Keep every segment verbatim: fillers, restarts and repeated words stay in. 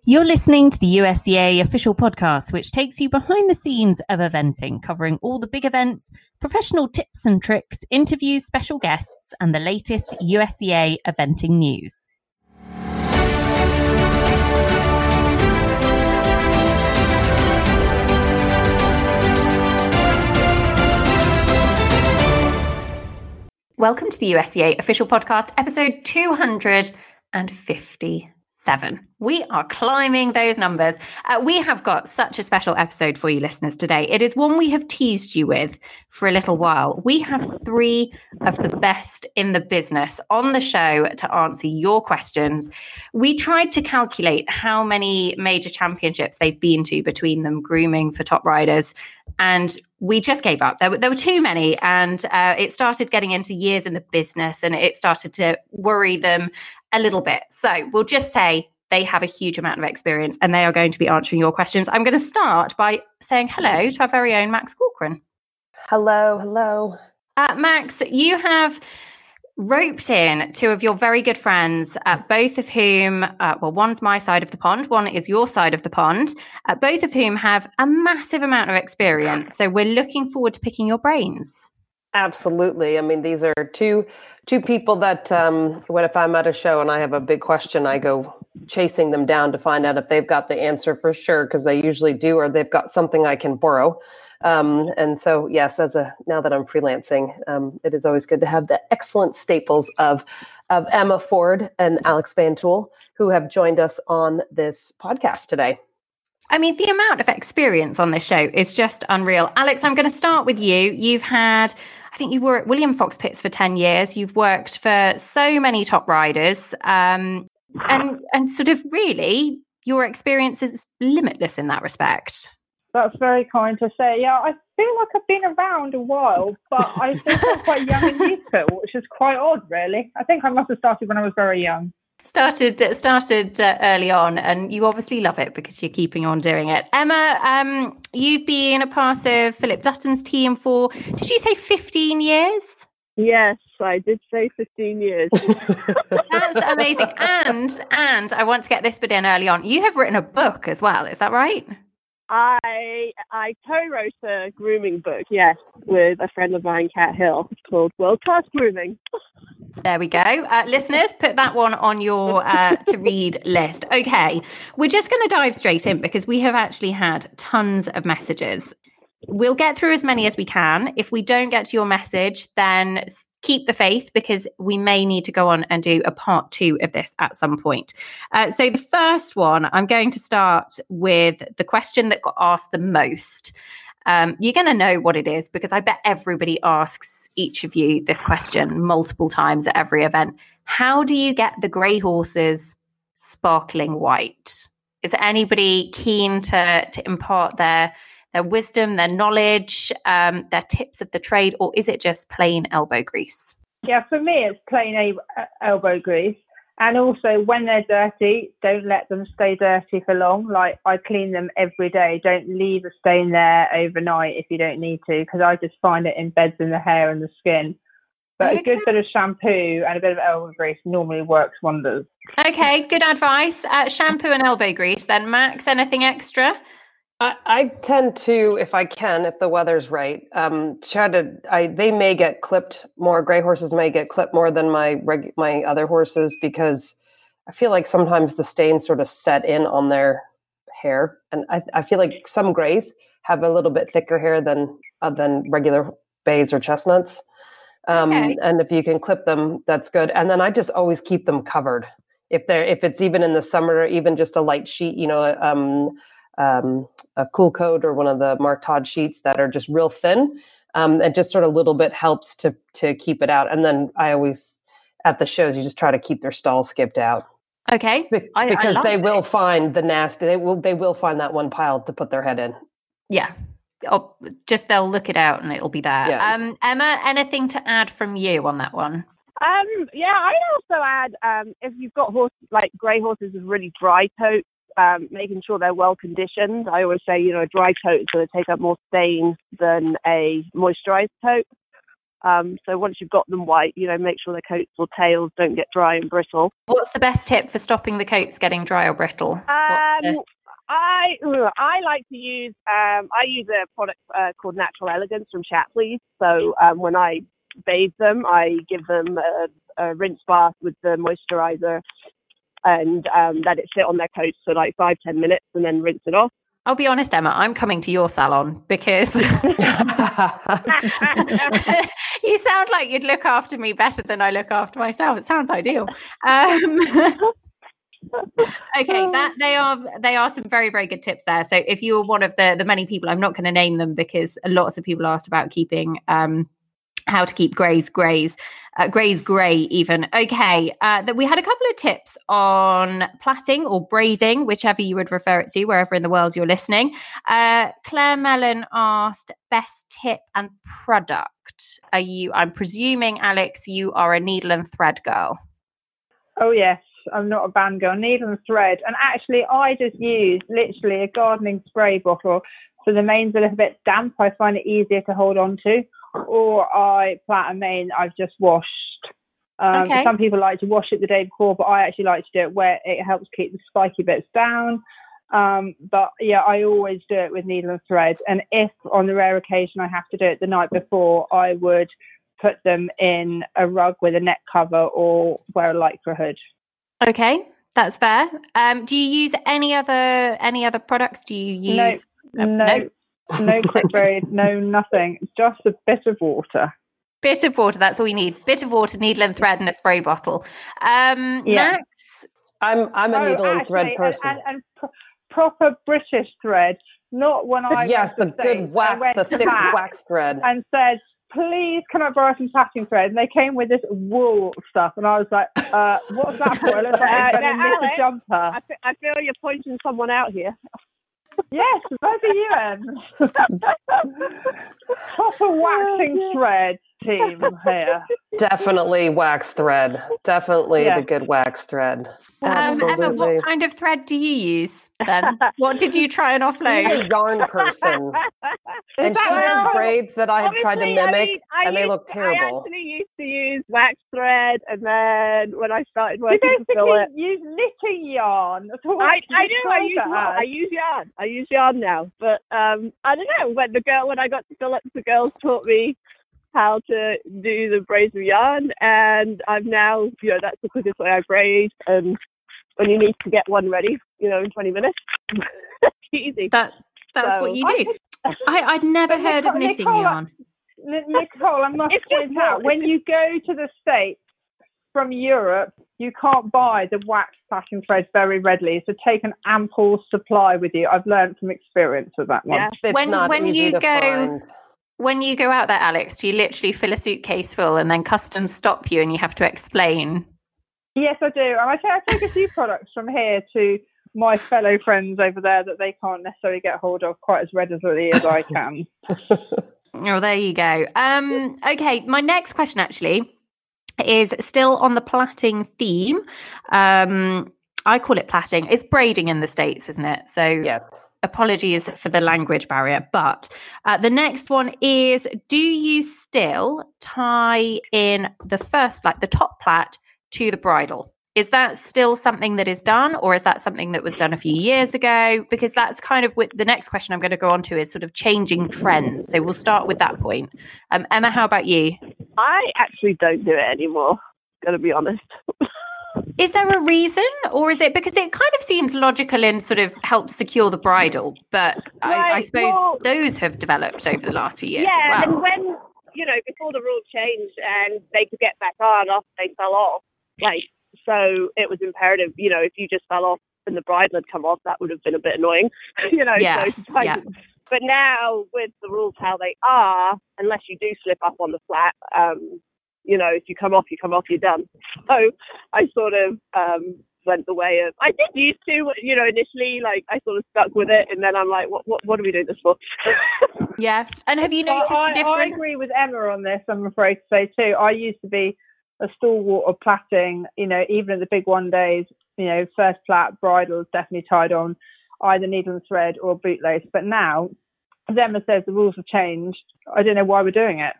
You're listening to the U S C A official podcast, which takes you behind the scenes of eventing, covering all the big events, professional tips and tricks, interviews, special guests, and the latest U S C A eventing news. Welcome to the U S C A official podcast, episode two hundred fifty-seven. We are climbing those numbers. Uh, we have got such a special episode for you listeners today. It is one we have teased you with for a little while. We have three of the best in the business on the show to answer your questions. We tried to calculate how many major championships they've been to between them, grooming for top riders, and we just gave up. There were, there were too many, and uh, it started getting into years in the business, and it started to worry them a little bit. So we'll just say they have a huge amount of experience and they are going to be answering your questions. I'm going to start by saying hello to our very own Max Corcoran. Hello, hello. Uh, Max, you have roped in two of your very good friends, uh, both of whom, uh, well, one's my side of the pond, one is your side of the pond, uh, both of whom have a massive amount of experience. So we're looking forward to picking your brains. Absolutely. I mean, these are two two people that um, when if I'm at a show and I have a big question, I go chasing them down to find out if they've got the answer for sure, because they usually do, or they've got something I can borrow. Um, and so, yes, as a now that I'm freelancing, um, it is always good to have the excellent staples of of Emma Ford and Alex Van Tool, who have joined us on this podcast today. I mean, the amount of experience on this show is just unreal. Alex, I'm going to start with you. You've had, I think you were at William Fox Pits for ten years. You've worked for so many top riders. Um, and, and sort of really, your experience is limitless in that respect. That's very kind to say. Yeah, I feel like I've been around a while, but I think I'm quite young and youthful, which is quite odd, really. I think I must have started when I was very young. Started started uh, early on, and you obviously love it because you're keeping on doing it. Emma, um, you've been a part of Philip Dutton's team for, did you say fifteen years? Yes, I did say fifteen years. That's amazing. And and I want to get this bit in early on. You have written a book as well, is that right? I I co-wrote a grooming book, yes, with a friend of mine, Kat Hill. It's called World Class Grooming. There we go. Uh, listeners, put that one on your uh, to read list. Okay, we're just going to dive straight in because we have actually had tons of messages. We'll get through as many as we can. If we don't get to your message, then keep the faith because we may need to go on and do a part two of this at some point. Uh, so the first one, I'm going to start with the question that got asked the most. Um, you're going to know what it is because I bet everybody asks each of you this question multiple times at every event. How do you get the grey horses sparkling white? Is anybody keen to, to impart their their wisdom, their knowledge, um, their tips of the trade, or is it just plain elbow grease? Yeah, for me, it's plain a- elbow grease. And also, when they're dirty, don't let them stay dirty for long. Like, I clean them every day. Don't leave a stain there overnight if you don't need to, because I just find it embeds in the hair and the skin. But okay. A good bit of shampoo and a bit of elbow grease normally works wonders. Okay, good advice. Uh, shampoo and elbow grease. Then, Max, anything extra? I, I tend to, if I can, if the weather's right, um, try to. I they may get clipped more. Gray horses may get clipped more than my reg, my other horses because I feel like sometimes the stains sort of set in on their hair, and I, I feel like some grays have a little bit thicker hair than uh, than regular bays or chestnuts. Um, okay. And if you can clip them, that's good. And then I just always keep them covered. If they're if it's even in the summer, even just a light sheet, you know. Um, um, a Cool Coat or one of the Mark Todd sheets that are just real thin. Um, it just sort of a little bit helps to to keep it out. And then I always, at the shows, you just try to keep their stalls skipped out. Okay. Be- I, because I they it. will find the nasty, they will they will find that one pile to put their head in. Yeah. Oh, just they'll look it out and it'll be there. Yeah. Um, Emma, anything to add from you on that one? Um, yeah, I'd also add, um, if you've got horses, like grey horses with really dry coats, Um, making sure they're well conditioned. I always say, you know, a dry coat is going to take up more stain than a moisturized coat. Um, so once you've got them white, you know, make sure their coats or tails don't get dry and brittle. What's the best tip for stopping the coats getting dry or brittle? Uh, Um, I I like to use um, I use a product uh, called Natural Elegance from Shapley's. So um, when I bathe them, I give them a, a rinse bath with the moisturizer and um, let it sit on their coats for like five ten minutes, and then rinse it off. I'll be honest, Emma, I'm coming to your salon because you sound like you'd look after me better than I look after myself. It sounds ideal. Um, okay, that they are they are some very, very good tips there. So if you were one of the the many people, I'm not going to name them because lots of people asked about keeping um, how to keep greys greys. Uh, grey's grey even. Okay, uh, that we had a couple of tips on plaiting or braiding, whichever you would refer it to, wherever in the world you're listening. Uh, Claire Mellon asked best tip and product. Are you, I'm presuming, Alex, you are a needle and thread girl. Oh, yes. I'm not a band girl. Needle and thread. And actually, I just use literally a gardening spray bottle. So the main's a little bit damp. I find it easier to hold on to. Or I plait a mane I've just washed. Um, okay. Some people like to wash it the day before, but I actually like to do it where it helps keep the spiky bits down. Um, but yeah, I always do it with needle and thread. And if on the rare occasion I have to do it the night before, I would put them in a rug with a neck cover or wear a lycra hood. Okay, that's fair. Um, do you use any other any other products? Do you use no, no. no. No quick braid, no nothing. Just a bit of water. Bit of water, that's all you need. Bit of water, needle and thread, and a spray bottle. Um, yeah. Max? I'm I'm a oh, needle actually, and thread person. And, and, and pro- proper British thread, not when I yes, the went to good States, wax, the thick wax thread. And said, please, can I borrow some plaiting thread? And they came with this wool stuff, and I was like, uh, what's that for? It looks like Uh, it's now, a knit Alex, a jumper. I, f- I feel you're pointing someone out here. Yes, both of you, Em. Proper waxing Oh, thread team here. Definitely wax thread. Definitely Yeah. the good wax thread. Um, Absolutely. Emma, what kind of thread do you use then? What did you try and offload? She's a yarn person. And that she does right? braids that I have tried to Obviously, I mimic, mean, I and they used- look I terrible. actually used to use wax thread, and then when I started You working to fill it, basically use knitting yarn. That's what I, you I do. I describe use that yarn. as. I use yarn. I use yarn now. But um, I don't know. When the girl, when I got to Phillips, the girls taught me how to do the braids with yarn, and I'm now, you know, that's the quickest way I braid. And when you need to get one ready, you know, in twenty minutes, it's easy. That That's So, what you do. I, I'd never But heard of Nicole- knitting Nicole, yarn. N- Nicole, I must It's just point out, wool. when you go to the States from Europe, you can't buy the wax plaiting thread very readily. So take an ample supply with you. I've learned from experience with that one. Yeah. It's When- not when easy you to go- find. When you go out there, Alex, do you literally fill a suitcase full and then customs stop you and you have to explain? Yes, I do. And I take, I take a few products from here to my fellow friends over there that they can't necessarily get hold of quite as readily as I can. Oh, there you go. Um, okay, my next question actually is still on the plaiting theme. Um, I call it plaiting. It's braiding in the States, isn't it? So Yes. apologies for the language barrier. But uh, the next one is, do you still tie in the first, like the top plait to the bridle? Is that still something that is done, or is that something that was done a few years ago? Because that's kind of what the next question I'm going to go on to is sort of changing trends. So we'll start with that point. Um, Emma, how about you? I actually don't do it anymore. Gotta be honest. Is there a reason, or is it because it kind of seems logical and sort of helps secure the bridle, but I, I Right, suppose well- those have developed over the last few years yeah, as well. and when, you know, before the rule changed and they could get back on after they fell off, like, so it was imperative, you know, if you just fell off and the bridle had come off, that would have been a bit annoying, you know. Yes, so yeah. But now with the rules how they are, unless you do slip up on the flat, um, you know, if you come off, you come off, you're done. So I sort of um, went the way of, I did used to, you know, initially, like, I sort of stuck with it, and then I'm like, what, what, what are we doing this for? Yeah. And have you Well, noticed I, the difference? I agree with Emma on this, I'm afraid to say too. I used to be a stalwart of plaiting, you know, even at the big one days, you know, first plait, bridles definitely tied on either needle and thread or bootlace. But now, as Emma says, the rules have changed. I don't know why we're doing it.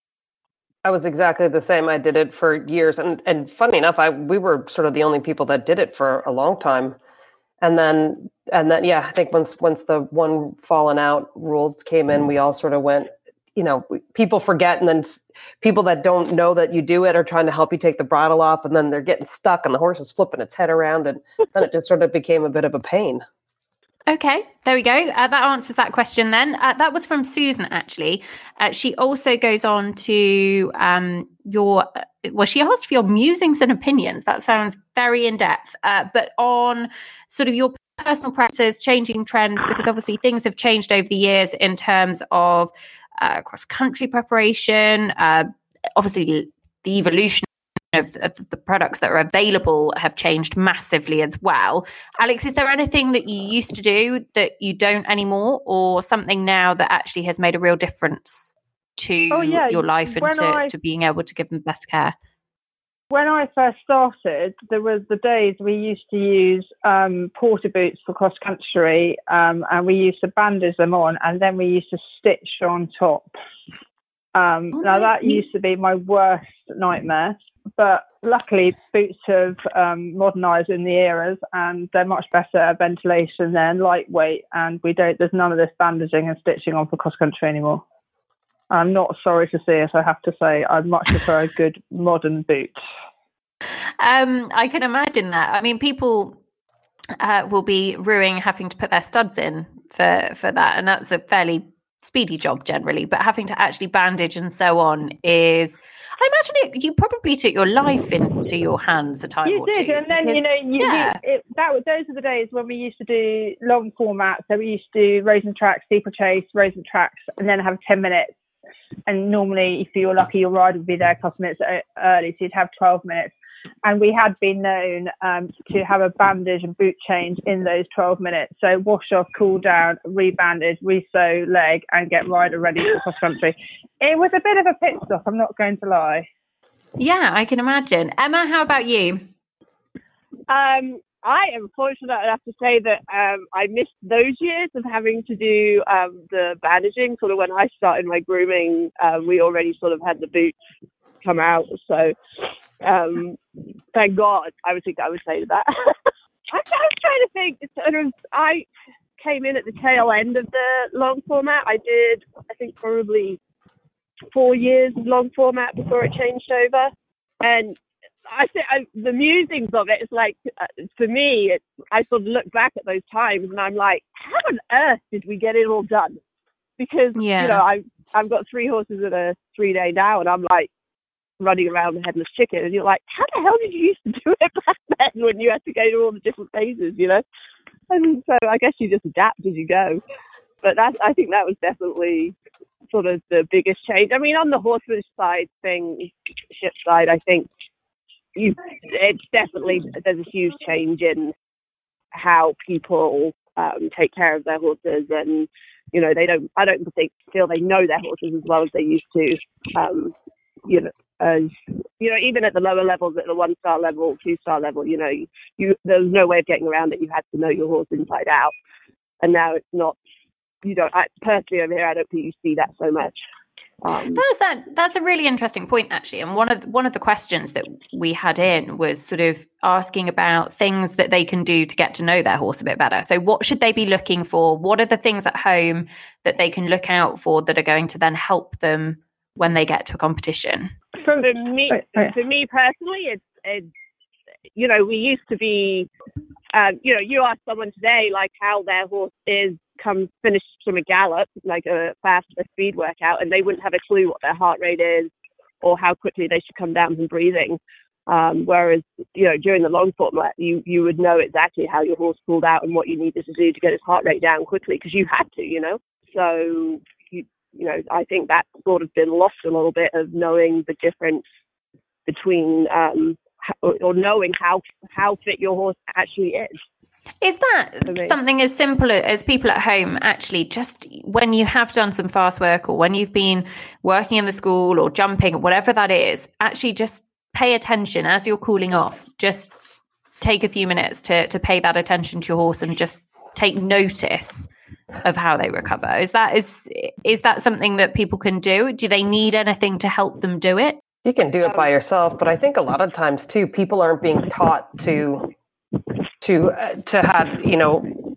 I was exactly the same. I did it for years. And and funny enough, I we were sort of the only people that did it for a long time. And then and then, yeah, I think once once the one fallen out rules came in, we all sort of went, you know, people forget, and then people that don't know that you do it are trying to help you take the bridle off, and then they're getting stuck, and the horse is flipping its head around, and then it just sort of became a bit of a pain. Okay, there we go. Uh, that answers that question then. Uh, that was from Susan, actually. Uh, she also goes on to um, your, well, she asked for your musings and opinions. That sounds very in-depth, uh, but on sort of your personal practices, changing trends, because obviously things have changed over the years in terms of uh, cross-country preparation, uh, obviously the evolution Of, of the products that are available have changed massively as well. Alex, is there anything that you used to do that you don't anymore, or something now that actually has made a real difference to oh, yeah. your life and when to, I, to being able to give them best care? When I first started, there was the days we used to use um, porter boots for cross country, um, and we used to bandage them on, and then we used to stitch on top. Um, oh, now that you... used to be my worst nightmare. But luckily, boots have um, modernised in the eras, and they're much better at ventilation. They're lightweight, and we don't. There's none of this bandaging and stitching on for cross country anymore. I'm not sorry to see it. I have to say, I'd much prefer a good modern boot. Um, I can imagine that. I mean, people uh, will be ruining having to put their studs in for for that, and that's a fairly speedy job generally. But having to actually bandage and so on is. I imagine it, you probably took your life into your hands a time you or did, two. and then, because, you know, you, yeah. you, it, that was, those are the days when we used to do long format. So we used to do race and track, steeplechase, race and tracks, and then have ten minutes. And normally, if you were lucky, your ride would be there a couple of minutes early, so you'd have twelve minutes. And we had been known um, to have a bandage and boot change in those twelve minutes. So wash off, cool down, re-bandage, re-sew leg, and get rider ready for cross country. It was a bit of a pit stop, I'm not going to lie. Yeah, I can imagine. Emma, how about you? Um, I am fortunate enough to say that um, I missed those years of having to do um, the bandaging. Sort of when I started my grooming, uh, we already sort of had the boots come out. So um, thank God, I would think I would say to that. I, I was trying to think. It's sort of, I came in at the tail end of the long format. I did, I think, probably four years of long format before it changed over. And I think I, the musings of it is like, uh, for me, it, I sort of look back at those times and I'm like, how on earth did we get it all done? Because, yeah. you know, I've, I've got three horses at a three day now, and I'm like running around the headless chicken. And you're like, how the hell did you used to do it back then when you had to go to all the different phases, you know? And so I guess you just adapt as you go. But that's, I think that was definitely sort of the biggest change. I mean, on the horsemanship side thing, ship side, I think you, it's definitely, there's a huge change in how people um, take care of their horses, and you know, they don't, I don't think feel they know their horses as well as they used to. Um, you know, as you know, even at the lower levels, at the one star level, two star level, you know, you, you there's no way of getting around it. You had to know your horse inside out, and now it's not. You don't. I, personally, over here, I don't think you see that so much. Um, that's a, that's a really interesting point, actually. And one of one of the questions that we had in was sort of asking about things that they can do to get to know their horse a bit better. So what should they be looking for? What are the things at home that they can look out for that are going to then help them when they get to a competition? For me, for me personally, it's, it's you know, we used to be, um, you know, you ask someone today like how their horse is come finished from a gallop, like a fast a speed workout, and they wouldn't have a clue what their heart rate is or how quickly they should come down from breathing. Um, whereas, you know, during the long format, you, you would know exactly how your horse pulled out and what you needed to do to get his heart rate down quickly, because you had to, you know. So, you, you know, I think that's sort of been lost a little bit, of knowing the difference between, um, or, or knowing how how fit your horse actually is. Is that something as simple as people at home actually, just when you have done some fast work or when you've been working in the school or jumping or whatever that is, actually just pay attention as you're cooling off, just take a few minutes to to pay that attention to your horse and just take notice of how they recover? Is that is is that something that people can do? Do they need anything to help them do it? You can do it by yourself, but I think a lot of times too, people aren't being taught to to uh, to have, you know,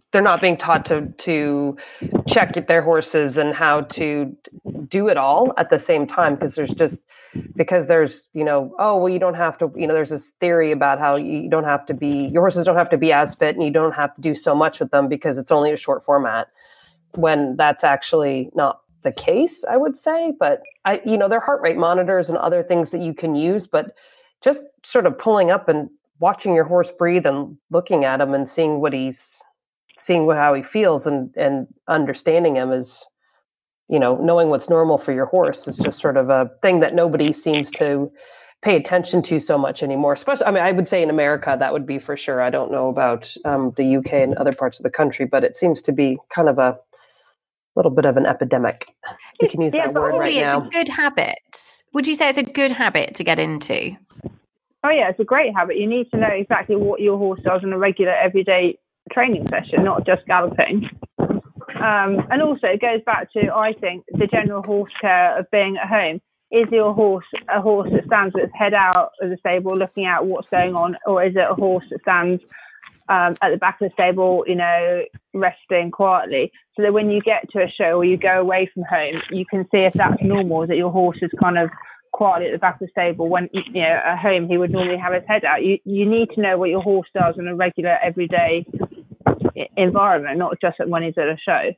they're not being taught to to check their horses and how to do it all at the same time, because there's just because there's you know oh well you don't have to you know there's this theory about how you don't have to be your horses don't have to be as fit and you don't have to do so much with them because it's only a short format, when that's actually not the case, I would say. But I you know there are heart rate monitors and other things that you can use, but just sort of pulling up and watching your horse breathe and looking at him and seeing what he's seeing what, how he feels and, and understanding him is, you know, knowing what's normal for your horse is just sort of a thing that nobody seems to pay attention to so much anymore. Especially, I mean, I would say in America, that would be for sure. I don't know about um, the U K and other parts of the country, but it seems to be kind of a little bit of an epidemic. We can use yeah, that word right it's now. It's a good habit. Would you say it's a good habit to get into? Oh yeah, it's a great habit. You need to know exactly what your horse does on a regular, everyday training session, not just galloping. Um, and also it goes back to, I think, the general horse care of being at home. Is your horse a horse that stands with its head out of the stable looking at what's going on, or is it a horse that stands um, at the back of the stable, you know, resting quietly, so that when you get to a show or you go away from home, you can see if that's normal, that your horse is kind of quietly at the back of the stable when, you know, at home he would normally have his head out. You you need to know what your horse does in a regular, everyday environment, not just when he's at a show.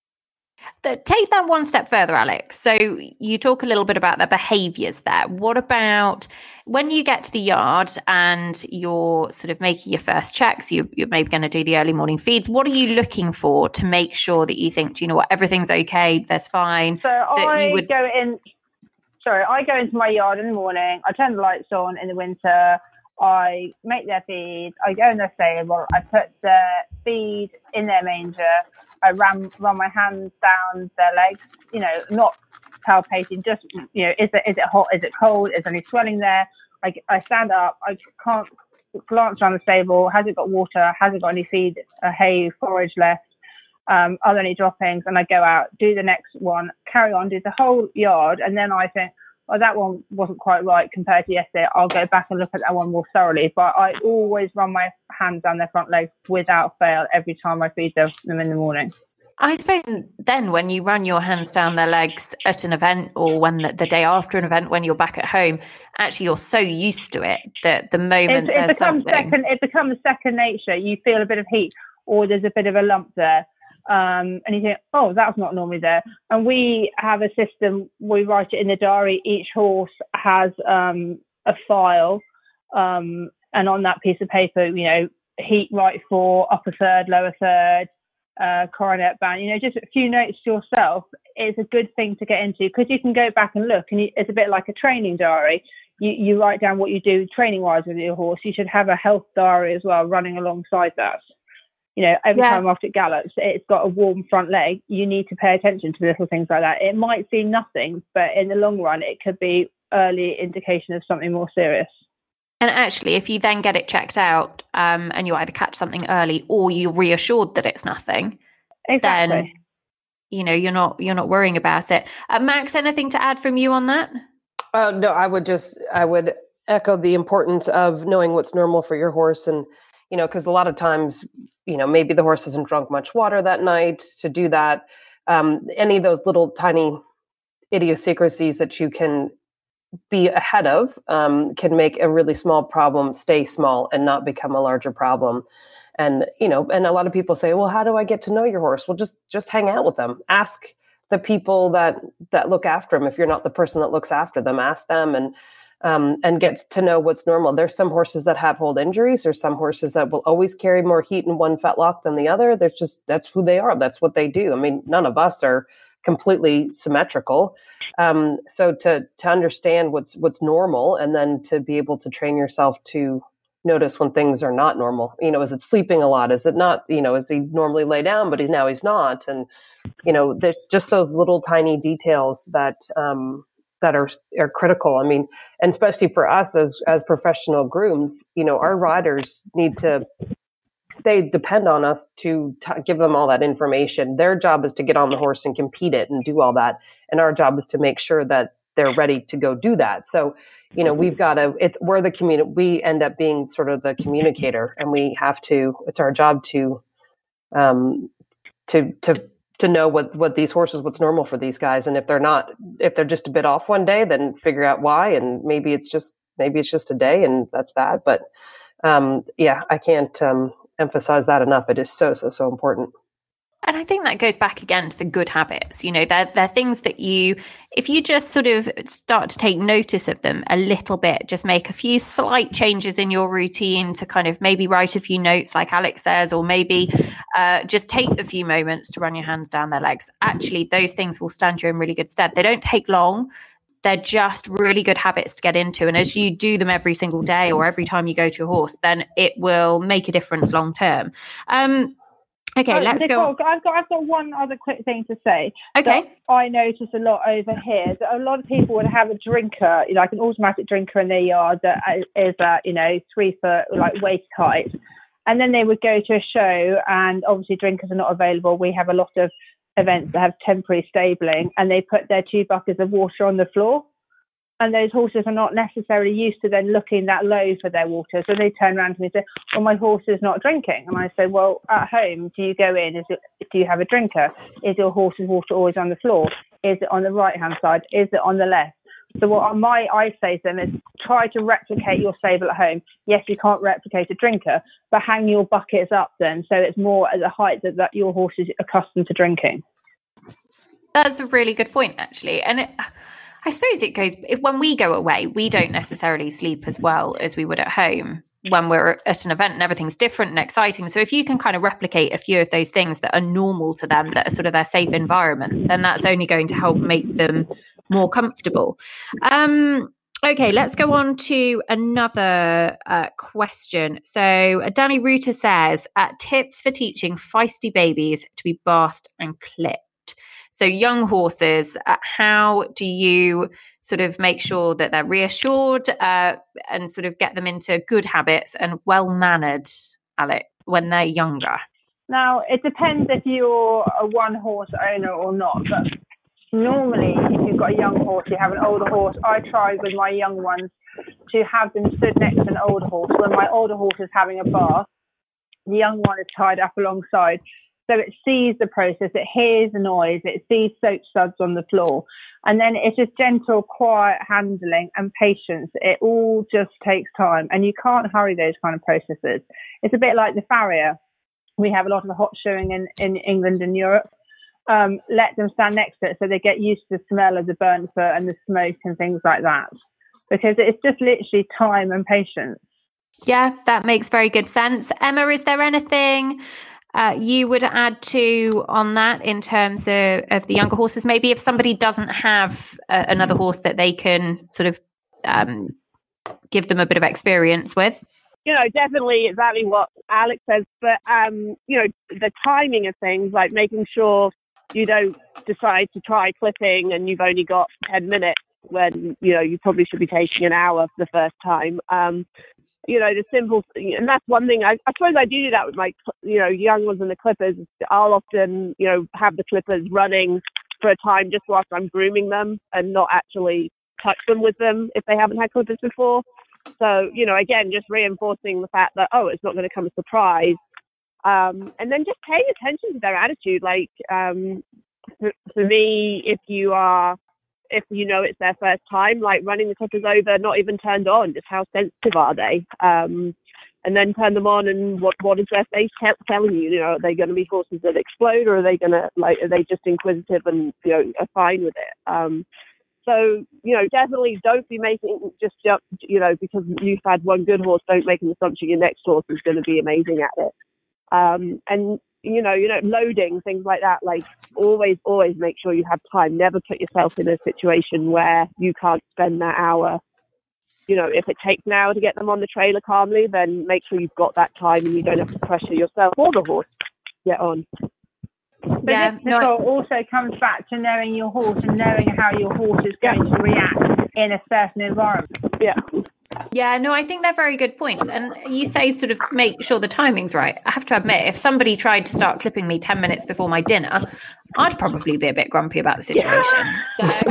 Take that one step further, Alex. So you talk a little bit about the behaviours there. What about when you get to the yard and you're sort of making your first checks, you, you're maybe going to do the early morning feeds. What are you looking for to make sure that you think, do you know what, everything's okay, there's fine? So I you would... go in, sorry, I go into my yard in the morning, I turn the lights on in the winter, I make their feed, I go in their stable, I put the feed in their manger, I ram, run my hands down their legs, you know, not palpating, just, you know, is it is it hot, is it cold, is there any swelling there? I, I stand up, I can't glance around the stable, has it got water, has it got any feed, uh, hay, forage left, um, are there any droppings? And I go out, do the next one, carry on, do the whole yard, and then I think, oh, that one wasn't quite right compared to yesterday. I'll go back and look at that one more thoroughly. But I always run my hands down their front legs without fail every time I feed them in the morning. I suppose then when you run your hands down their legs at an event, or when the, the day after an event, when you're back at home, actually you're so used to it that the moment it, it there's becomes something... Second, it becomes second nature. You feel a bit of heat, or there's a bit of a lump there. Um, and you think, oh, that's not normally there. And we have a system, we write it in the diary. Each horse has um, a file. Um, and on that piece of paper, you know, heat right four, upper third, lower third, uh, coronet band, you know, just a few notes to yourself. It's a good thing to get into, because you can go back and look, and you, it's a bit like a training diary. You, you write down what you do training-wise with your horse. You should have a health diary as well running alongside that. You know, every yeah. time after it gallops, it's got a warm front leg. You need to pay attention to little things like that. It might seem nothing, but in the long run, it could be early indication of something more serious. And actually, if you then get it checked out um, and you either catch something early or you're reassured that it's nothing, exactly. then, you know, you're not you're not worrying about it. Uh, Max, anything to add from you on that? Uh, no, I would just, I would echo the importance of knowing what's normal for your horse. And, you know, because a lot of times, you know, maybe the horse hasn't drunk much water that night to do that. Um, any of those little tiny idiosyncrasies that you can be ahead of um, can make a really small problem stay small and not become a larger problem. And, you know, and a lot of people say, well, how do I get to know your horse? Well, just, just hang out with them. Ask the people that, that look after them. If you're not the person that looks after them, ask them and, um, and get to know what's normal. There's some horses that have hold injuries. There's some horses that will always carry more heat in one fetlock than the other. There's just, that's who they are. That's what they do. I mean, none of us are completely symmetrical. Um, so to, to understand what's, what's normal, and then to be able to train yourself to notice when things are not normal. You know, is it sleeping a lot? Is it not, you know, is he normally lay down, but he's now he's not? And, you know, there's just those little tiny details that, um, that are, are critical. I mean, and especially for us as, as professional grooms, you know, our riders need to, they depend on us to t- give them all that information. Their job is to get on the horse and compete it and do all that. And our job is to make sure that they're ready to go do that. So, you know, we've got to, it's, we're the community, we end up being sort of the communicator, and we have to, it's our job to um, to to to know what what these horses, what's normal for these guys, and if they're not, if they're just a bit off one day, then figure out why, and maybe it's just maybe it's just a day, and that's that. But um, yeah, I can't um, emphasize that enough. It is so so so important. And I think that goes back again to the good habits. You know, they're, they're things that you, if you just sort of start to take notice of them a little bit, just make a few slight changes in your routine to kind of maybe write a few notes like Alex says, or maybe uh, just take a few moments to run your hands down their legs. Actually, those things will stand you in really good stead. They don't take long. They're just really good habits to get into. And as you do them every single day or every time you go to a horse, then it will make a difference long term. Um, Okay, oh, let's Nicole, go. I've got I've got one other quick thing to say. Okay. I notice a lot over here that a lot of people would have a drinker, like an automatic drinker in their yard that is at, you know, three foot, like waist height. And then they would go to a show, and obviously drinkers are not available. We have a lot of events that have temporary stabling, and they put their two buckets of water on the floor. And those horses are not necessarily used to then looking that low for their water. So they turn around to me and say, well, my horse is not drinking. And I say, well, at home, do you go in? Is it, do you have a drinker? Is your horse's water always on the floor? Is it on the right-hand side? Is it on the left? So what my I say to them is try to replicate your stable at home. Yes, you can't replicate a drinker, but hang your buckets up then so it's more at the height that, that your horse is accustomed to drinking. That's a really good point, actually. And it, I suppose it goes, if, when we go away, we don't necessarily sleep as well as we would at home when we're at an event and everything's different and exciting. So if you can kind of replicate a few of those things that are normal to them, that are sort of their safe environment, then that's only going to help make them more comfortable. Um, okay, let's go on to another uh, question. So uh, Danny Reuter says, uh, tips for teaching feisty babies to be bathed and clipped. So young horses, uh, how do you sort of make sure that they're reassured uh, and sort of get them into good habits and well-mannered, Alex, when they're younger? Now, it depends if you're a one-horse owner or not, but normally if you've got a young horse, you have an older horse. I try with my young ones to have them stood next to an older horse. When my older horse is having a bath, the young one is tied up alongside. So it sees the process, it hears the noise, it sees soap suds on the floor. And then it's just gentle, quiet handling and patience. It all just takes time. And you can't hurry those kind of processes. It's a bit like the farrier. We have a lot of hot shoeing in, in England and Europe. Um, let them stand next to it so they get used to the smell of the burnt fur and the smoke and things like that. Because it's just literally time and patience. Yeah, that makes very good sense. Emma, is there anything Uh, you would add to on that in terms of, of the younger horses? Maybe if somebody doesn't have uh, another horse that they can sort of um, give them a bit of experience with? You know, definitely exactly what Alex says. But, um, you know, the timing of things, like making sure you don't decide to try clipping and you've only got ten minutes when, you know, you probably should be taking an hour for the first time. Um, You know, the simple, and that's one thing. I, I suppose I do that with my, you know, young ones and the clippers. I'll often, you know, have the clippers running for a time just whilst I'm grooming them and not actually touch them with them if they haven't had clippers before. So, you know, again, just reinforcing the fact that, oh, it's not going to come as a surprise. Um, and then just paying attention to their attitude. Like, um, for, for me, if you are, if you know it's their first time, like running the clippers over, not even turned on, just how sensitive are they? Um, and then turn them on, and what what is their face t- telling you? You know, are they going to be horses that explode, or are they going to, like, are they just inquisitive and, you know, are fine with it? Um, so, you know, definitely don't be making just, jump, you know, because you've had one good horse, don't make an assumption your next horse is going to be amazing at it. Um, and, you know, you know, loading, things like that, like always, always make sure you have time. Never put yourself in a situation where you can't spend that hour. You know, if it takes an hour to get them on the trailer calmly, then make sure you've got that time and you don't have to pressure yourself or the horse to get on. But yeah, this no, Nicole, also comes back to knowing your horse and knowing how your horse is going to react in a certain environment. Yeah. Yeah, no, I think they're very good points. And you say sort of make sure the timing's right. I have to admit, if somebody tried to start clipping me ten minutes before my dinner, I'd probably be a bit grumpy about the situation. Yeah.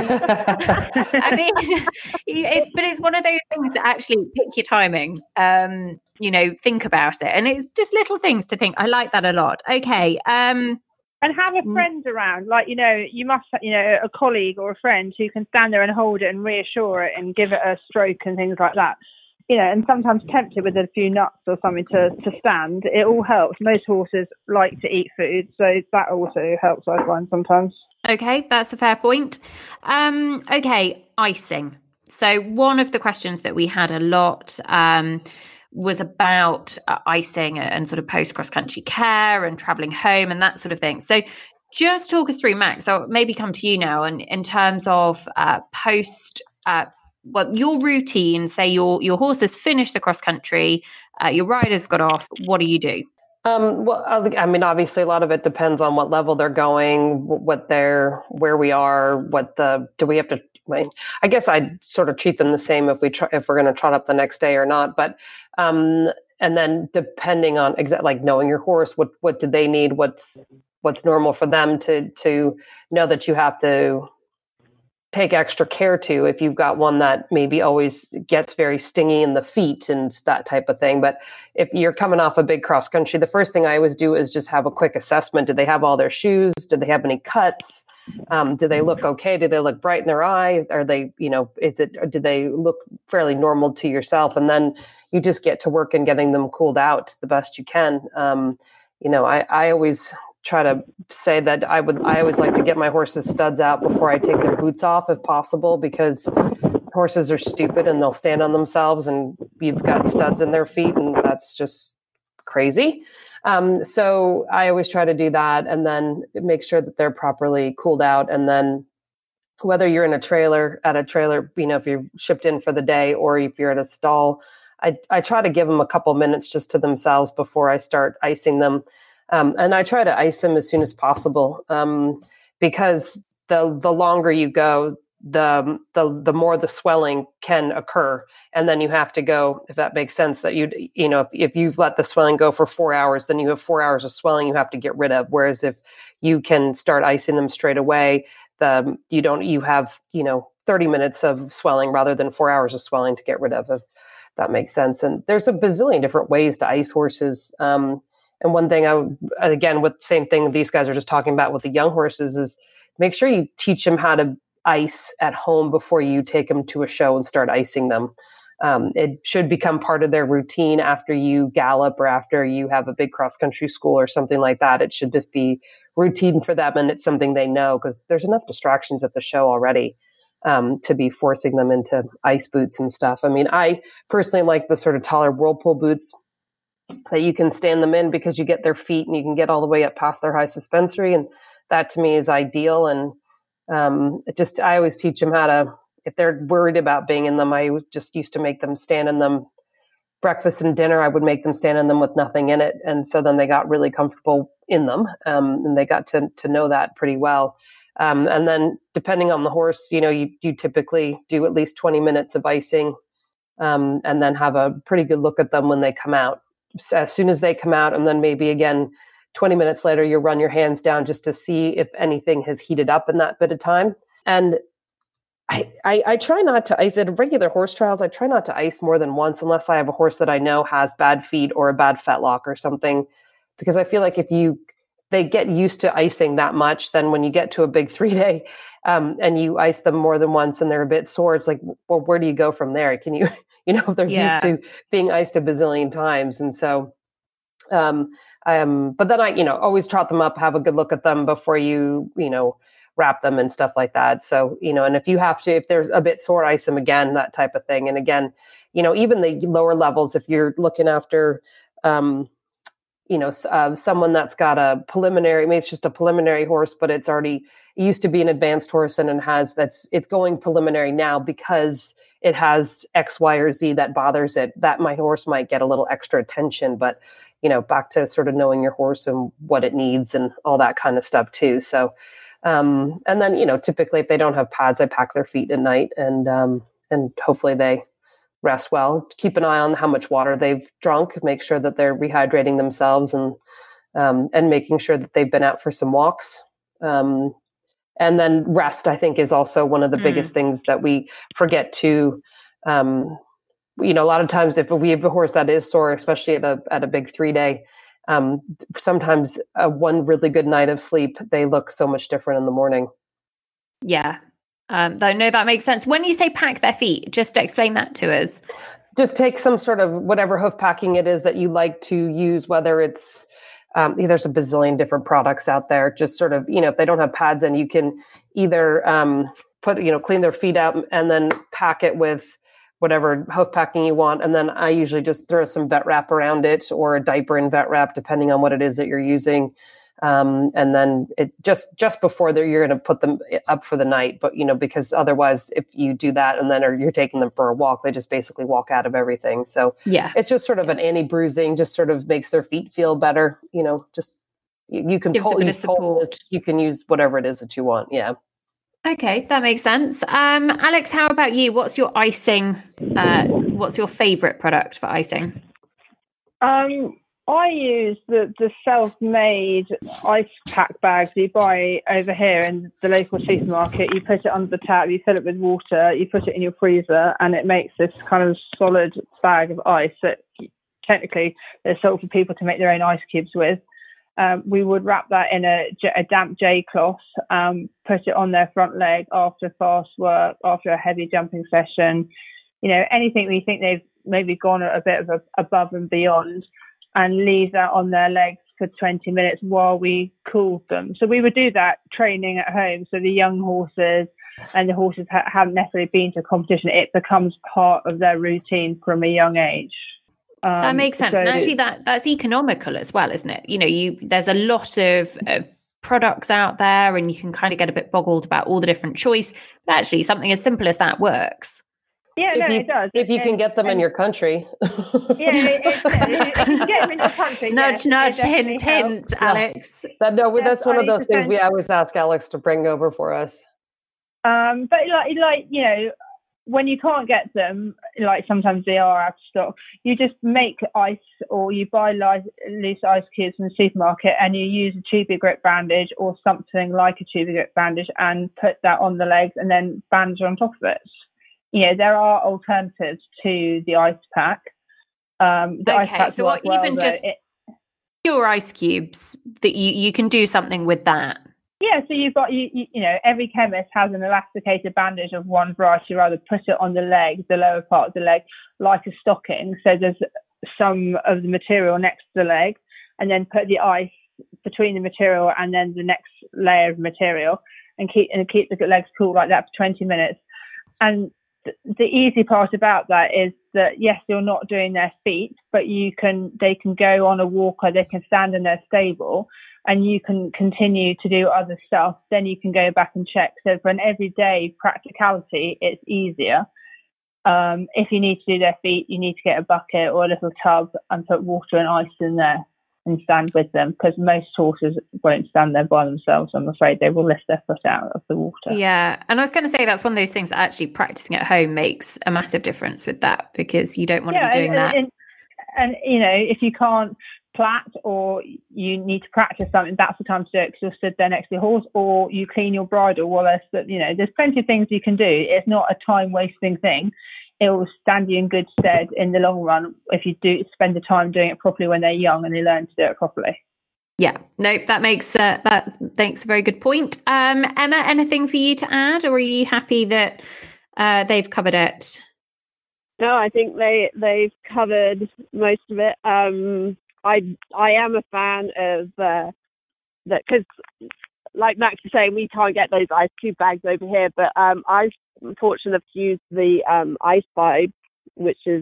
So, I mean, it's, but it's one of those things that actually pick your timing, um, you know, think about it. And it's just little things to think. I like that a lot. Okay. Um, And have a friend around, like, you know, you must, you know, a colleague or a friend who can stand there and hold it and reassure it and give it a stroke and things like that. You know, and sometimes tempt it with a few nuts or something to, to stand. It all helps. Most horses like to eat food, so that also helps, I find, sometimes. Okay, that's a fair point. Um, okay, icing. So one of the questions that we had a lot um, was about uh, icing and sort of post cross country care and traveling home and that sort of thing. So just talk us through, Max. I'll maybe come to you now. And in terms of uh, post, uh, well, your routine, say your your horse has finished the cross country, uh, your rider's got off. What do you do? Um, well, I mean, obviously, a lot of it depends on what level they're going, what they're, where we are, what the do we have to. I guess I'd sort of treat them the same if we try, if we're going to trot up the next day or not. But um, and then depending on exact like knowing your horse, what what do they need? What's what's normal for them to to know that you have to take extra care to if you've got one that maybe always gets very stingy in the feet and that type of thing. But if you're coming off a big cross country, the first thing I always do is just have a quick assessment. Do they have all their shoes? Do they have any cuts? Um, do they look okay? Do they look bright in their eye? Are they, you know, is it, or do they look fairly normal to yourself? And then you just get to work and getting them cooled out the best you can. Um, you know, I, I always try to say that I would, I always like to get my horses' studs out before I take their boots off if possible, because horses are stupid and they'll stand on themselves and you've got studs in their feet and that's just crazy. Um, so I always try to do that and then make sure that they're properly cooled out. And then whether you're in a trailer, at a trailer, you know, if you're shipped in for the day or if you're at a stall, I, I try to give them a couple minutes just to themselves before I start icing them. Um, and I try to ice them as soon as possible um, because the the longer you go, the the the more the swelling can occur, and then you have to go. If that makes sense, that you you know if, if you've let the swelling go for four hours, then you have four hours of swelling you have to get rid of. Whereas if you can start icing them straight away, the you don't you have you know thirty minutes of swelling rather than four hours of swelling to get rid of. If that makes sense. And there's a bazillion different ways to ice horses. Um, And one thing I would, again, with the same thing these guys are just talking about with the young horses is make sure you teach them how to ice at home before you take them to a show and start icing them. Um, it should become part of their routine after you gallop or after you have a big cross country school or something like that. It should just be routine for them. And it's something they know because there's enough distractions at the show already um, to be forcing them into ice boots and stuff. I mean, I personally like the sort of taller whirlpool boots that you can stand them in because you get their feet and you can get all the way up past their high suspensory. And that to me is ideal. And um, it just, I always teach them how to, if they're worried about being in them, I just used to make them stand in them breakfast and dinner. I would make them stand in them with nothing in it. And so then they got really comfortable in them um, and they got to, to know that pretty well. Um, and then depending on the horse, you know, you, you typically do at least twenty minutes of icing um, and then have a pretty good look at them when they come out. As soon as they come out, and then maybe again, twenty minutes later, you run your hands down just to see if anything has heated up in that bit of time. And I, I, I try not to ice at regular horse trials. I try not to ice more than once unless I have a horse that I know has bad feet or a bad fetlock or something, because I feel like if you they get used to icing that much, then when you get to a big three day um, and you ice them more than once and they're a bit sore, it's like, well, where do you go from there? Can you? You know, they're yeah. used to being iced a bazillion times. And so, um, um, but then I, you know, always trot them up, have a good look at them before you, you know, wrap them and stuff like that. So, you know, and if you have to, if they're a bit sore, ice them again, that type of thing. And again, you know, even the lower levels, if you're looking after, um, you know, uh, someone that's got a preliminary, maybe it's just a preliminary horse, but it's already, it used to be an advanced horse and it has, that's, it's going preliminary now because it has X, Y, or Z that bothers it, that my horse might get a little extra attention. But, you know, back to sort of knowing your horse and what it needs and all that kind of stuff too. So, um, and then, you know, typically if they don't have pads, I pack their feet at night and, um, and hopefully they, rest well. Keep an eye on how much water they've drunk. Make sure that they're rehydrating themselves and um, and making sure that they've been out for some walks. Um, and then rest, I think, is also one of the mm. biggest things that we forget to. Um, you know, a lot of times if we have a horse that is sore, especially at a at a big three day, um, sometimes uh, one really good night of sleep, they look so much different in the morning. Yeah. Um, though, no, that makes sense. When you say pack their feet, just explain that to us. Just take some sort of whatever hoof packing it is that you like to use, whether it's, um, there's a bazillion different products out there. Just sort of, you know, if they don't have pads in, you can either um, put, you know, clean their feet out and then pack it with whatever hoof packing you want. And then I usually just throw some vet wrap around it or a diaper and vet wrap, depending on what it is that you're using. Um, and then it just, just before that, you're going to put them up for the night, but you know, because otherwise if you do that and then or you're taking them for a walk, they just basically walk out of everything. So yeah, it's just sort of an anti-bruising, just sort of makes their feet feel better. You know, just, you, you can Gives pull, a bit use of support. poles, you can use whatever it is that you want. Yeah. Okay. That makes sense. Um, Alex, how about you? What's your icing? Uh, what's your favorite product for icing? Um, I use the, the self-made ice pack bags you buy over here in the local supermarket. You put it under the tap, you fill it with water, you put it in your freezer, and it makes this kind of solid bag of ice that technically they're sold for people to make their own ice cubes with. Um, we would wrap that in a, a damp J cloth, um, put it on their front leg after fast work, after a heavy jumping session. You know, anything we think they've maybe gone a bit of a, above and beyond, and leave that on their legs for twenty minutes while we cooled them. So we would do that training at home. So the young horses and the horses ha- haven't necessarily been to competition. It becomes part of their routine from a young age. Um, that makes sense. So and actually that that's economical as well, isn't it? You know, you there's a lot of, of products out there and you can kind of get a bit boggled about all the different choice. But actually something as simple as that works. Yeah, if no, you, it does. If you and, can get them and, in your country. yeah, it, it, it, if you get them in your country. Nudge, yes, nudge, hint, hint, Yeah. Alex. That, no, Yes, that's one I of those things defend- we always ask Alex to bring over for us. Um, but like, like you know, when you can't get them, like sometimes they are out of stock, you just make ice or you buy li- loose ice cubes in the supermarket and you use a tubing grip bandage or something like a tubing grip bandage and put that on the legs and then bandage on top of it. You know, there are alternatives to the ice pack. Um, the okay, ice so what, well, even just it, pure ice cubes, that you, you can do something with that. Yeah, so you've got, you, you you know, every chemist has an elasticated bandage of one variety. You either put it on the leg, the lower part of the leg, like a stocking. So there's some of the material next to the leg, and then put the ice between the material and then the next layer of material, and keep and keep the legs cool like that for twenty minutes. And th- the easy part about that is that yes, you're not doing their feet, but you can they can go on a walker, they can stand in their stable. And you can continue to do other stuff, then you can go back and check. So for an everyday practicality, it's easier. Um, if you need to do their feet, you need to get a bucket or a little tub and put water and ice in there and stand with them, because most horses won't stand there by themselves. I'm afraid they will lift their foot out of the water. Yeah, and I was going to say that's one of those things that actually practicing at home makes a massive difference with that, because you don't want yeah, to be doing and, that. And, and, and, you know, if you can't plat or you need to practice something, that's the time to do it, because you're stood there next to your horse, or you clean your bridle while they're stood. You know, there's plenty of things you can do. It's not a time wasting thing. It will stand you in good stead in the long run if you do spend the time doing it properly when they're young and they learn to do it properly. Yeah, no, that makes uh, that makes a very good point. Um, Emma, anything for you to add, or are you happy that uh, they've covered it? No, I think they they've covered most of it. Um, I I am a fan of uh, that, because, like Max was saying, we can't get those ice cube bags over here. But um, I'm fortunate enough to use the um, ice vibe, which is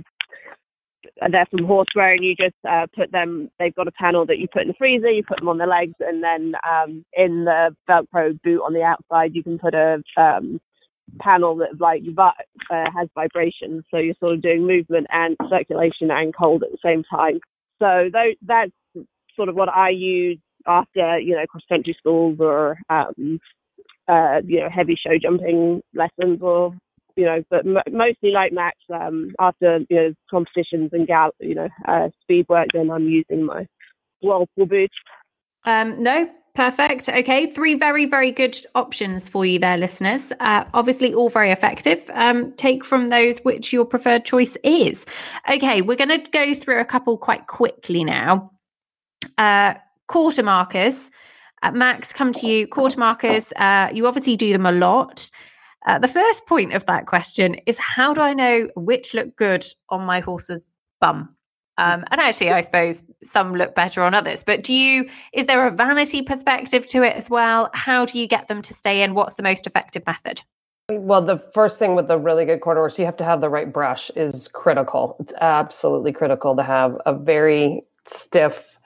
they're from Horseware, and you just uh, put them. They've got a panel that you put in the freezer. You put them on the legs, and then um, in the Velcro boot on the outside, you can put a um, panel that like uh, has vibration. So you're sort of doing movement and circulation and cold at the same time. So th- that's sort of what I use after, you know, cross-country schools or, um, uh, you know, heavy show jumping lessons or you know, but m- mostly like Max. Um, after you know competitions and gal, you know, uh, speed work, then I'm using my Whirlpool boots. Um, no, perfect. Okay, three very, very good options for you there, listeners. Uh, obviously, all very effective. Um, take from those which your preferred choice is. Okay, we're going to go through a couple quite quickly now. Uh, quarter markers. Uh, Max, come to you. Quarter markers, uh, you obviously do them a lot. Uh, the first point of that question is, how do I know which look good on my horse's bum? Um, and actually, I suppose some look better on others. But do you, is there a vanity perspective to it as well? How do you get them to stay in? What's the most effective method? Well, the first thing with a really good quarter horse, you have to have the right brush is critical. It's absolutely critical to have a very stiff,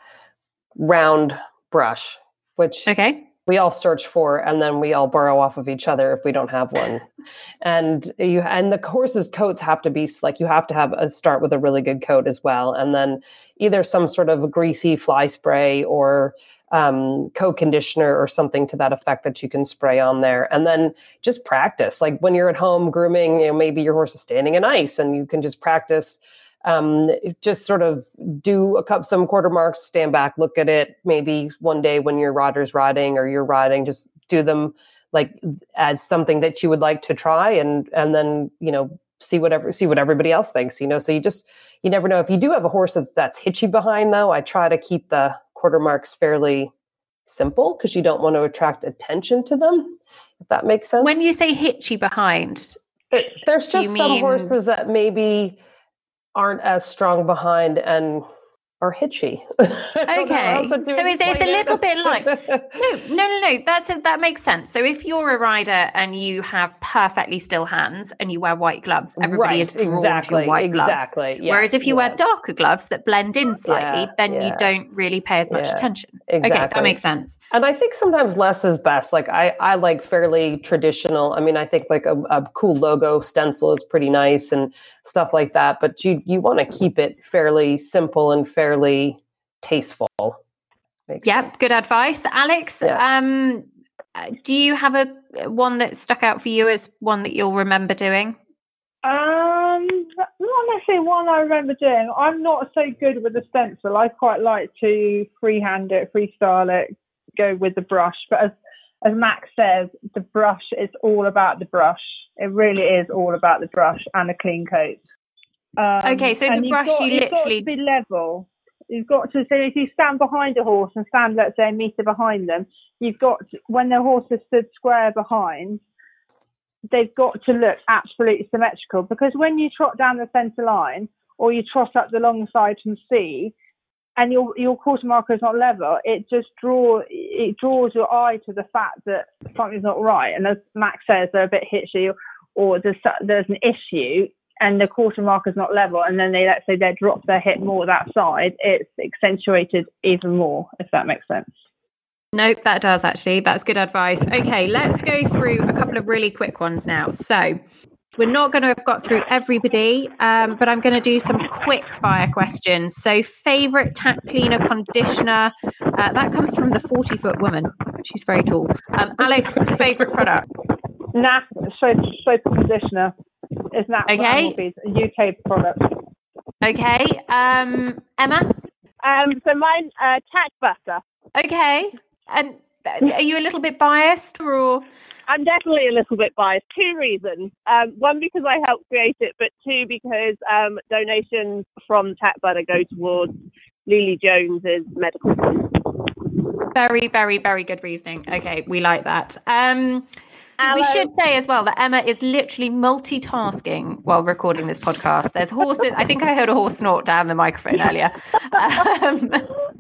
round brush, which Okay. we all search for, and then we all borrow off of each other if we don't have one. And you and the horse's coats have to be like, you have to have a start with a really good coat as well, and then either some sort of greasy fly spray or um, coat conditioner or something to that effect that you can spray on there, and then just practice. Like when you're at home grooming, you know, maybe your horse is standing in ice, and you can just practice. Um, just sort of do a couple, some quarter marks, stand back, look at it. Maybe one day when your riders riding or you're riding, just do them like as something that you would like to try, and and then you know see whatever see what everybody else thinks. You know, so you just you never know. If you do have a horse that's that's hitchy behind, though, I try to keep the quarter marks fairly simple because you don't want to attract attention to them. If that makes sense. When you say hitchy behind, it, there's just you some mean... horses that maybe aren't as strong behind and are hitchy. Okay, so it's, it's a little bit like no, no, no, no. That's a, that makes sense. So if you're a rider and you have perfectly still hands and you wear white gloves, everybody right, is drawn exactly, to your white gloves. Exactly. Yeah, Whereas if you yeah. wear darker gloves that blend in slightly, yeah, then yeah. you don't really pay as much yeah, attention. Exactly. Okay, that makes sense. And I think sometimes less is best. Like I, I like fairly traditional. I mean, I think like a, a cool logo stencil is pretty nice and stuff like that. But you you want to keep it fairly simple and fairly tasteful. Makes Yep, sense. good advice. Alex, Yeah. um, do you have a one that stuck out for you as one that you'll remember doing? Um, not necessarily one I remember doing. I'm not so good with the stencil. I quite like to freehand it, freestyle it, go with the brush. But as as Max says, the brush is all about the brush. It really is all about the brush and a clean coat. Um, Okay, so the you've brush got, you you've literally- got to be level. You've got to, so if you stand behind a horse and stand, let's say, a metre behind them, you've got to, when the horse is stood square behind, they've got to look absolutely symmetrical, because when you trot down the centre line or you trot up the long side from C and your your quarter marker is not level, it just draw it draws your eye to the fact that something's not right. And as Max says, they're a bit hitchy, or there's, there's an issue and the quarter marker's not level, and then they, let's say they drop their hip more that side, it's accentuated even more, if that makes sense. Nope, that does actually. That's good advice. Okay, let's go through a couple of really quick ones now. So we're not going to have got through everybody, um, but I'm going to do some quick fire questions. So favourite tack cleaner, conditioner, uh, that comes from the forty foot woman. She's very tall. Um, Alex, favourite product? Nah, soap, soap and conditioner. It's not Okay. a U K product. Okay. Um, Emma? Um, so mine, uh, tack butter. Okay. And are you a little bit biased or? I'm definitely a little bit biased. Two reasons. Um, one, because I helped create it, but two, because um, donations from tack butter go towards Lily Jones's medical fund. Very, very, very good reasoning. Okay, we like that. Um, we Hello. should say as well that Emma is literally multitasking while recording this podcast. There's horses. I think I heard a horse snort down the microphone earlier. Um,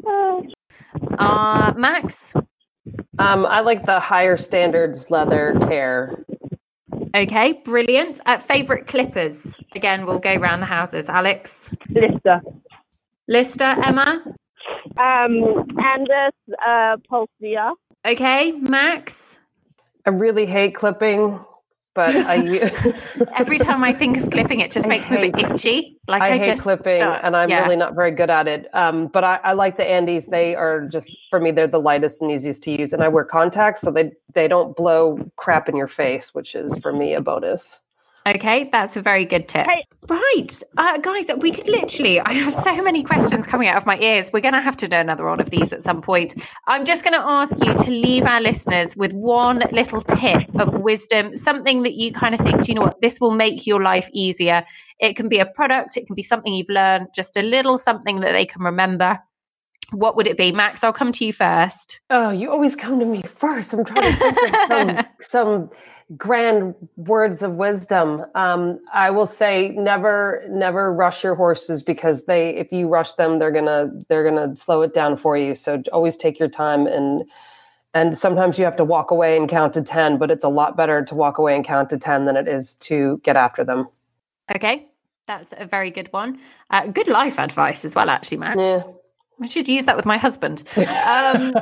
uh, Max? Um, I like the higher standards leather care. Okay, brilliant. Uh, favorite clippers? Again, we'll go round the houses. Alex? Lister. Lister? Emma? Um, Anders uh, Pulsea. Okay, Max? I really hate clipping, but I Every time I think of clipping, it just I makes me a bit hate- itchy. Like I, I, hate just clipping, uh, and I'm yeah. really not very good at it. Um, but I, I like the Andes. They are just, for me, they're the lightest and easiest to use. And I wear contacts, so they they don't blow crap in your face, which is for me a bonus. Okay, that's a very good tip. Hey. Right, uh, guys, we could literally, I have so many questions coming out of my ears. We're going to have to do another one of these at some point. I'm just going to ask you to leave our listeners with one little tip of wisdom, something that you kind of think, do you know what, this will make your life easier. It can be a product, it can be something you've learned, just a little something that they can remember. What would it be? Max, I'll come to you first. Oh, you always come to me first. I'm trying to think of some, some grand words of wisdom. Um, I will say never, never rush your horses, because they, if you rush them, they're gonna, they're gonna slow it down for you. So always take your time, and and sometimes you have to walk away and count to ten, but it's a lot better to walk away and count to ten than it is to get after them. Okay, that's a very good one. Uh, good life advice as well, actually, Max. Yeah. I should use that with my husband. Um,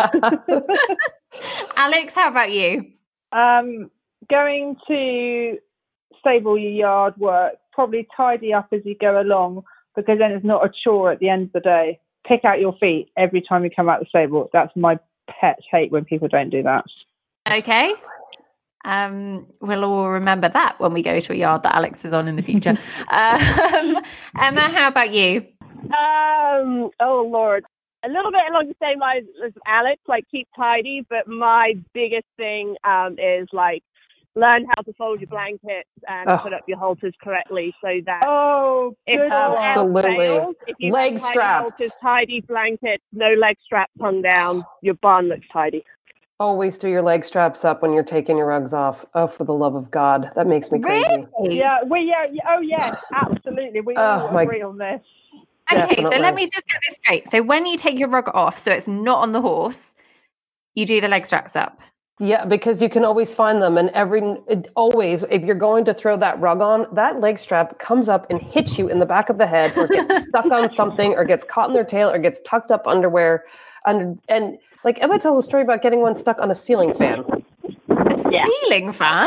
Alex, how about you? Um, going to stable your yard work, probably tidy up as you go along, because then it's not a chore at the end of the day. Pick out your feet every time you come out the stable. That's my pet hate when people don't do that. Okay. Um, we'll all remember that when we go to a yard that Alex is on in the future. um, Emma, how about you? Um, oh Lord, a little bit along the same lines as Alex, like keep tidy. But my biggest thing um, is like learn how to fold your blankets and oh. put up your halters correctly, so that oh, if good absolutely fails, if you leg have tidy straps, halters, tidy blankets, no leg straps hung down, your barn looks tidy. Always do your leg straps up when you're taking your rugs off. Oh, for the love of God, that makes me crazy. Really? Yeah, we yeah, yeah oh yes, absolutely. We oh, all my... agree on this. Okay, Definitely. so let me just get this straight. So when you take your rug off, so it's not on the horse, you do the leg straps up. Yeah, because you can always find them, and every it, always if you're going to throw that rug on, that leg strap comes up and hits you in the back of the head, or gets stuck on something, or gets caught in their tail, or gets tucked up underwear. And and like Emma tells a story about getting one stuck on a ceiling fan. A yeah. ceiling fan?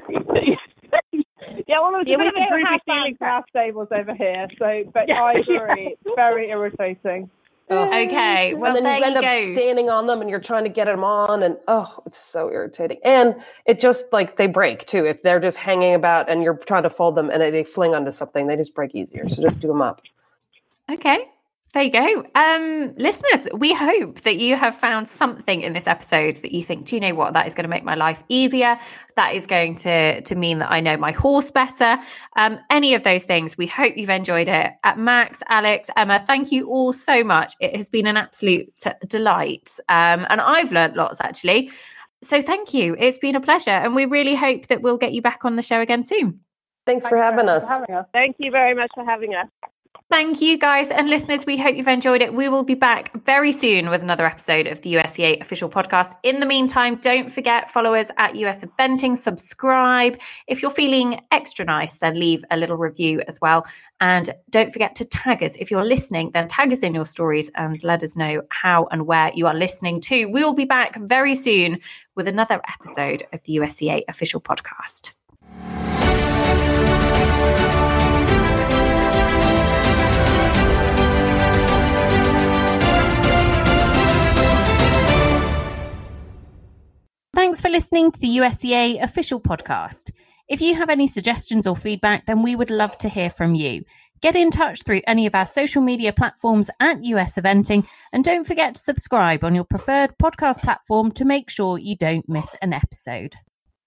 Yeah, well, yeah, we don't have ceiling fan stables over here, so but yeah. I agree, it's very irritating. Oh. Okay, well, and then there you end you up go. standing on them, and you're trying to get them on, and oh, it's so irritating. And it just like they break too if they're just hanging about, and you're trying to fold them, and they fling onto something. They just break easier. So just do them up. Okay. There you go. Um, listeners, we hope that you have found something in this episode that you think, do you know what, that is going to make my life easier. That is going to, to mean that I know my horse better. Um, any of those things, we hope you've enjoyed it. At Max, Alex, Emma, thank you all so much. It has been an absolute t- delight. Um, and I've learned lots, actually. So thank you. It's been a pleasure. And we really hope that we'll get you back on the show again soon. Thanks, Thanks for having us. For having us. Thank you very much for having us. Thank you, guys and listeners. We hope you've enjoyed it. We will be back very soon with another episode of the U S C A official podcast. In the meantime, don't forget, follow us at U S Eventing, subscribe. If you're feeling extra nice, then leave a little review as well. And don't forget to tag us. If you're listening, then tag us in your stories and let us know how and where you are listening to. We will be back very soon with another episode of the U S C A official podcast. Thanks for listening to the U S C A official podcast. If you have any suggestions or feedback, then we would love to hear from you. Get in touch through any of our social media platforms at U S Eventing, and don't forget to subscribe on your preferred podcast platform to make sure you don't miss an episode.